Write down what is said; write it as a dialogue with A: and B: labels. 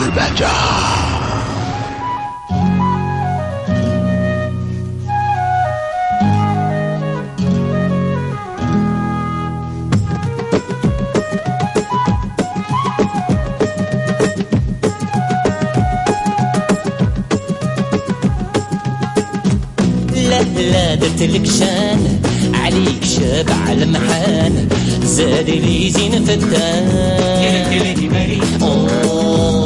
A: البهجة.
B: لا درتلك شان عليك شاب على المحان زاد لي زين فتان.